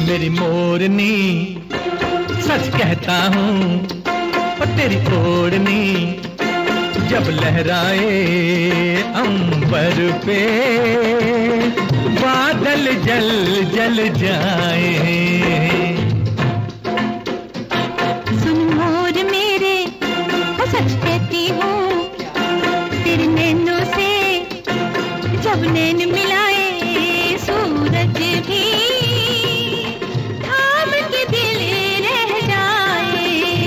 मेरी मोरनी, सच कहता हूँ और तेरी ओढ़नी जब लहराए अंबर पे, बादल जल जल जाए। सुन मोर मेरे, सच कहती हूँ, तेरे नैनों से जब नैन मिलाए, सूरज भी थाम के दिल रह जाए।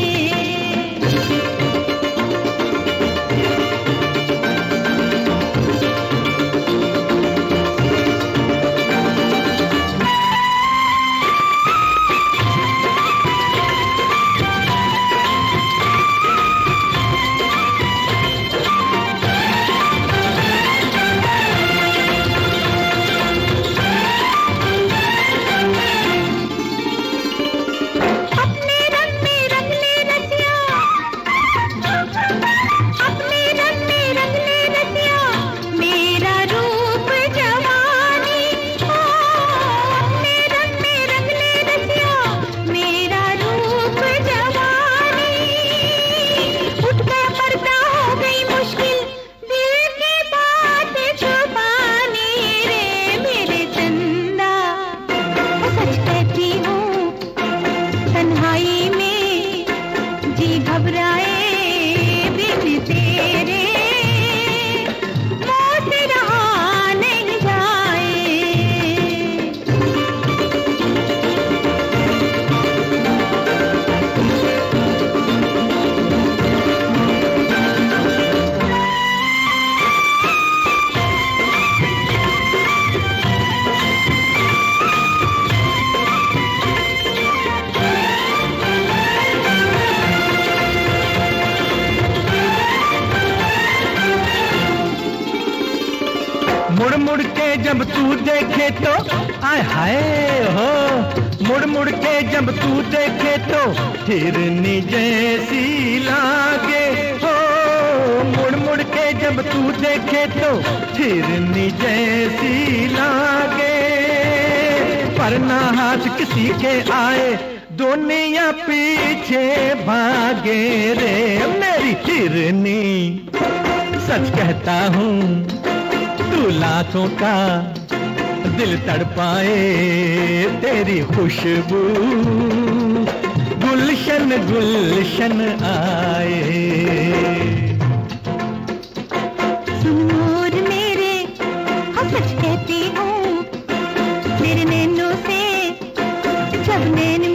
मुड़ मुड़ के जब तू देखे तो आय हाय हो, मुड़ मुड़ के जब तू देखे तो हिरनी जैसी लागे हो, मुड़ मुड़ के जब तू देखे तो हिरनी जैसी लागे। पर ना हाथ किसी के आए, दुनिया पीछे भागे रे मेरी हिरनी, सच कहता हूँ तू लाखों का दिल तड़पाए, तेरी खुशबू गुलशन गुलशन आए। सुन मोर मेरे, सच कहती हूँ, तेरे नैनों से जब नैन